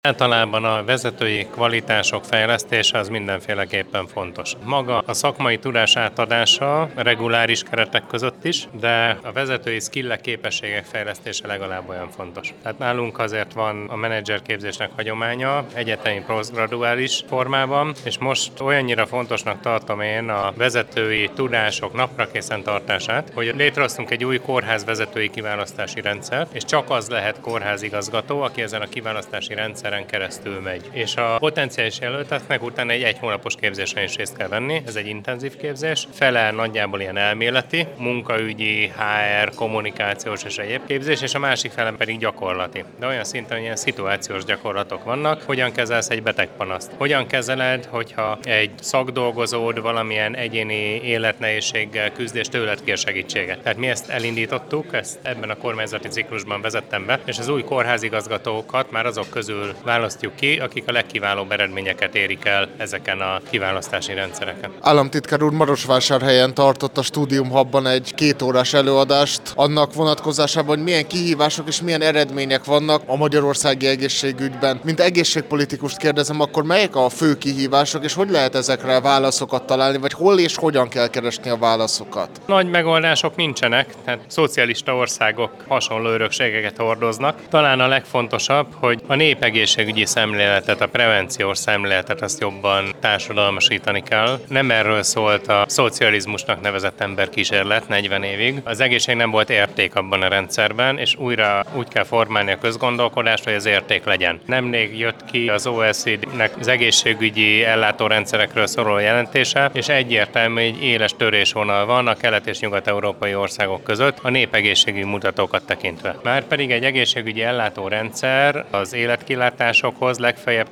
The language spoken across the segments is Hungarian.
Általában a vezetői kvalitások fejlesztése az mindenféleképpen fontos. Maga a szakmai tudás átadása reguláris keretek között is, de a vezetői skillek, képességek fejlesztése legalább olyan fontos. Tehát nálunk azért van a menedzserképzésnek hagyománya egyetemi posztgraduális formában, és most olyannyira fontosnak tartom én a vezetői tudások naprakészen tartását, hogy létrehoztunk egy új kórház vezetői kiválasztási rendszert, és csak az lehet kórházigazgató, aki ezen a kiválasztási rendszeren keresztül megy. És a potenciális jelölteknek utána egy hónapos képzésen is részt kell venni, ez egy intenzív képzés, fele nagyjából ilyen elméleti, munkaügyi, HR, kommunikációs és egyéb képzés, és a másik fele pedig gyakorlati. De olyan szinten, hogy ilyen szituációs gyakorlatok vannak, hogyan kezelsz egy betegpanaszt. Hogyan kezeled, hogyha egy szakdolgozód valamilyen egyéni életnehézséggel küzd, és tőled kér segítséget. Tehát mi ezt elindítottuk, ezt ebben a kormányzati ciklusban vezettem be, és az új kórházigazgatókat már azok közül választjuk ki, akik a legkiválóbb eredményeket érik el ezeken a kiválasztási rendszereken. Államtitkár úr Marosvásárhelyen tartott a Studium Hubban egy 2 órás előadást annak vonatkozásában, hogy milyen kihívások és milyen eredmények vannak a magyarországi egészségügyben. Mint egészségpolitikust kérdezem, akkor melyek a fő kihívások, és hogy lehet ezekre válaszokat találni, vagy hol és hogyan kell keresni a válaszokat? Nagy megoldások nincsenek, tehát szocialista országok hasonló örökségeket hordoznak. Talán a legfontosabb, hogy a népegészségügyi szemléletet, a prevenciós szemléletet azt jobban társadalmasítani kell. Nem erről szólt a szocializmusnak nevezett emberkísérlet 40 évig. Az egészség nem volt érték abban a rendszerben, és újra úgy kell formálni a közgondolkodást, hogy az érték legyen. Nemrég jött ki az OECD-nek az egészségügyi ellátórendszerekről szóló jelentése, és egyértelmű, hogy éles törésvonal van a kelet- és nyugat-európai országok között a népegészségügyi mutatókat tekintve. Márpedig egy egészségügyi ellátórendszer az életkilátásokhoz legfeljebb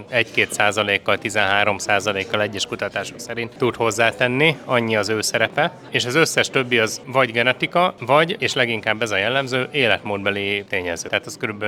11-2%-kal, 13%-kal egyes kutatások szerint tud hozzátenni, annyi az ő szerepe, és az összes többi az vagy genetika, vagy, és leginkább ez a jellemző, életmódbeli tényező. Tehát az kb.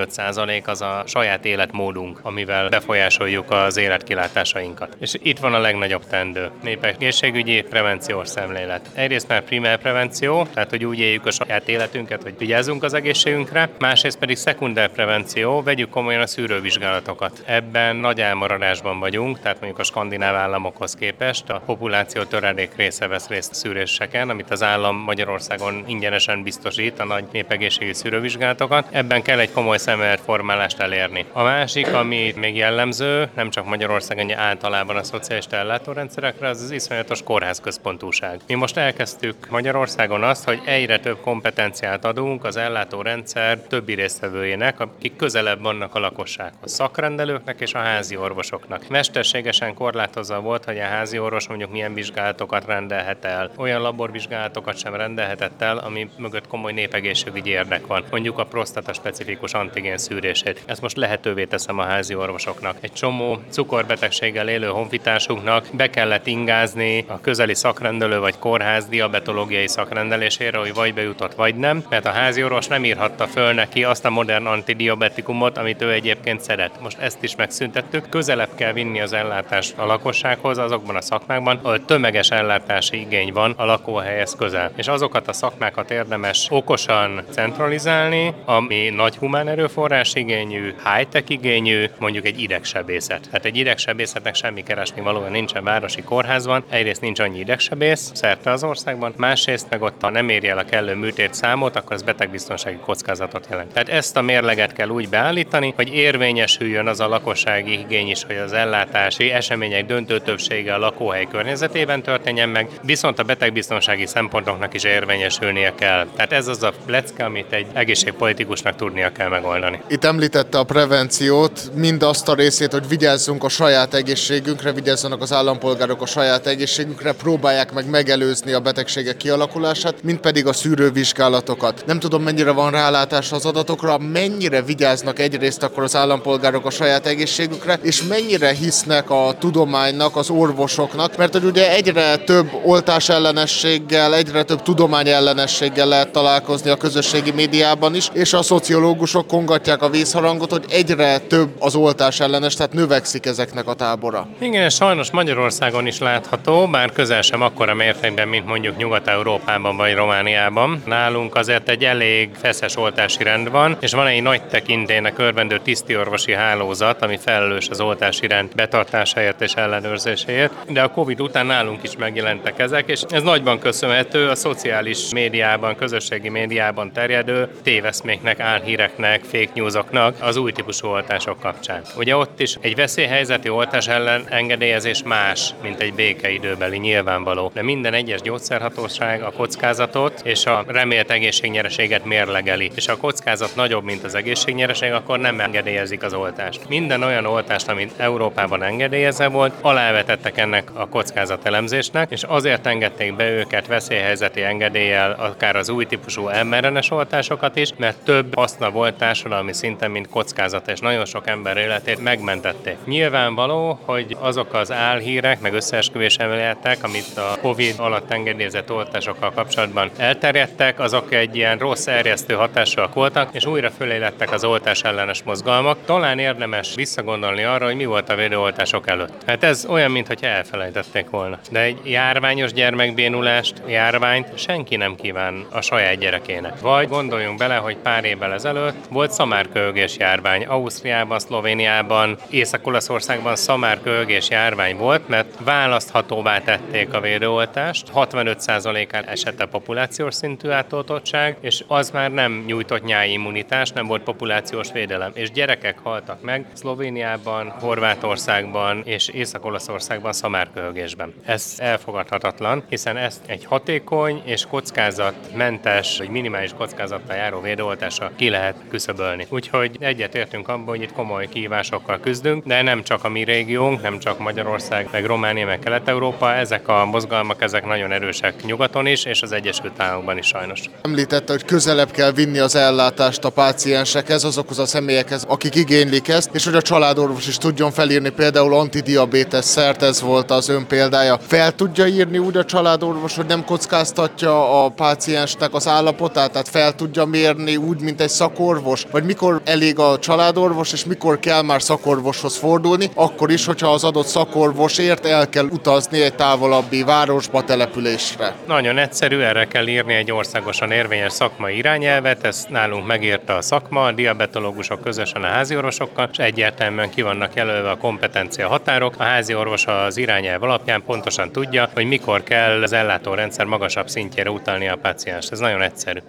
45% az a saját életmódunk, amivel befolyásoljuk az életkilátásainkat. És itt van a legnagyobb teendő. Népegészségügyi prevenciós szemlélet. Egyrészt már primer prevenció, tehát hogy úgy éljük a saját életünket, hogy vigyázzunk az egészségünkre, másrészt pedig szekunder prevenció, vegyük komolyan a szűrővizsgálatokat. Ebben nagy elmaradásban vagyunk, tehát mondjuk a skandináv államokhoz képest a populáció töredék része vesz részt szűréseken, amit az állam Magyarországon ingyenesen biztosít, a nagy népegészségügyi szűrővizsgálatokat. Ebben kell egy komoly szemléletformálást elérni. A másik, ami még jellemző, nem csak Magyarországon, általában a szocialista ellátórendszerekre, az iszonyatos kórházközpontúság. Mi most elkezdtük Magyarországon azt, hogy egyre több kompetenciát adunk az ellátórendszer többi résztvevőjének, akik közelebb vannak a lakossághoz, szakrendelőknek és a házi orvosoknak. Mesterségesen korlátozva volt, hogy a házi orvos mondjuk milyen vizsgálatokat rendelhet el. Olyan laborvizsgálatokat sem rendelhetett el, ami mögött komoly népegészségügyi érdek van. Mondjuk a prostata specifikus antigén szűrését. Ezt most lehetővé teszem a házi orvosoknak. Egy csomó cukorbetegséggel élő honfitársunknak be kellett ingázni a közeli szakrendelő vagy kórház diabetológiai szakrendelésére, hogy vagy bejutott, vagy nem, mert a házi orvos nem írhatta föl neki azt a modern antidiabetikumot, amit ő egyébként szedett. Most ezt is megszüntettük. Közelebb kell vinni az ellátást a lakossághoz, azokban a szakmákban, ahol tömeges ellátási igény van a lakóhelyhez közel. És azokat a szakmákat érdemes okosan centralizálni, ami nagy humán erőforrás igényű, high-tech igényű, mondjuk egy idegsebészet. Hát egy idegsebészetnek semmi keresni valója nincsen városi kórházban. Egyrészt nincs annyi idegsebész szerte az országban, másrészt meg ott, ha nem éri el a kellő műtét számot, akkor az betegbiztonsági kockázatot jelent. Tehát ezt a mérleget kell úgy beállítani, hogy érvényesüljön az a lakossági igény is, hogy az ellátási események döntő többsége a lakóhely környezetében történjen meg, viszont a betegbiztonsági szempontoknak is érvényesülnie kell. Tehát ez az a lecke, amit egy egészségpolitikusnak tudnia kell megoldani. Itt említette a prevenciót, mind azt a részét, hogy vigyázzunk a saját egészségünkre, vigyázzanak az állampolgárok a saját egészségünkre, próbálják meg megelőzni a betegségek kialakulását, mind pedig a szűrővizsgálatokat. Nem tudom, mennyire van rálátás az adatokra, mennyire vigyáznak egyrészt akkor az állampolgárok a saját egészségükre, és mennyire hisznek a tudománynak, az orvosoknak, mert hogy ugye egyre több oltás ellenességgel, egyre több tudomány ellenességgel lehet találkozni a közösségi médiában is, és a szociológusok kongatják a vészharangot, hogy egyre több az oltás ellenes, tehát növekszik ezeknek a tábora. Igen, sajnos Magyarországon is látható, bár közel sem akkora mértékben, mint mondjuk Nyugat-Európában vagy Romániában. Nálunk azért egy elég feszes oltási rend van, és van egy nagy tekintélynek örvendő tisztiorvosi hálózat, ami felelős az oltási rend betartásáért és ellenőrzéséért, de a Covid után nálunk is megjelentek ezek, és ez nagyban köszönhető a szociális médiában, közösségi médiában terjedő téveszméknek, álhíreknek, fake newsoknak az új típusú oltások kapcsán. Ugye ott is egy veszélyhelyzeti oltás ellen engedélyezés más, mint egy békeidőbeli, nyilvánvaló. De minden egyes gyógyszerhatóság a kockázatot és a remélt egészségnyereséget mérlegeli. És ha a kockázat nagyobb, mint az egészségnyereség, akkor nem engedélyezik az oltást. Minden olyan oltást, amit Európában engedélyezve volt, alávetettek ennek a kockázatelemzésnek, és azért engedték be őket veszélyhelyzeti engedéllyel, akár az új típusú mRNA-s oltásokat is, mert több haszna volt társadalmi szinten, mint kockázat, és nagyon sok ember életét megmentették. Nyilvánvaló, hogy azok az álhírek, meg összeesküvés elméletek, amit a Covid alatt engedélyezett oltásokkal kapcsolatban elterjedtek, azok egy ilyen rossz erjesztő hatással voltak, és újra fölé lettek az oltás ellenes mozgalmak. Talán érdemes visszagondolni arra, hogy mi volt a védőoltások előtt. Hát ez olyan, mintha elfelejtették volna. De egy járványos gyermekbénulást, járványt senki nem kíván a saját gyerekének. Vagy gondoljunk bele, hogy pár évvel ezelőtt volt szamárköhögés járvány. Ausztriában, Szlovéniában, Észak-Olaszországban szamárköhögés járvány volt, mert választhatóvá tették a védőoltást. 65%-án esett a populációs szintű átoltottság, és az már nem nyújtott nyáimmunitás, nem volt populációs védelem. És gyerekek haltak meg Szlovéniában, Horvátországban és Észak-Olaszországban szamárköhögésben. Ez elfogadhatatlan, hiszen ezt egy hatékony és kockázatmentes, vagy minimális kockázattal járó védőoltással ki lehet küszöbölni. Úgyhogy egyetértünk abban, hogy itt komoly kihívásokkal küzdünk, de nem csak a mi régiónk, nem csak Magyarország, meg Románia, meg Kelet-Európa, ezek a mozgalmak, ezek nagyon erősek nyugaton is, és az Egyesült Államokban is sajnos. Említette, hogy közelebb kell vinni az ellátást a páciensekhez, azokhoz a személyekhez, akik igénylik ezt, és hogy a családorvos is tudjon felírni például antidiabétes szert, ez volt az ön példája. Fel tudja írni úgy a családorvos, hogy nem kockáztatja a páciensnek az állapotát, tehát fel tudja mérni úgy, mint egy szakorvos, vagy mikor elég a családorvos, és mikor kell már szakorvoshoz fordulni, akkor is, hogyha az adott szakorvosért el kell utazni egy távolabbi városba, településre. Nagyon egyszerű, erre kell írni egy országosan érvényes szakmai irányelvet, ezt nálunk megírta a szakma, a diabetológusok közösen a háziorvosokkal, és egyértelműen ki vannak jelölve a kompetencia határok. A háziorvos az irányelv alapján pontosan tudja, hogy mikor kell az ellátórendszer magasabb szintjére utalni a pácienst. Ez nagyon egyszerű.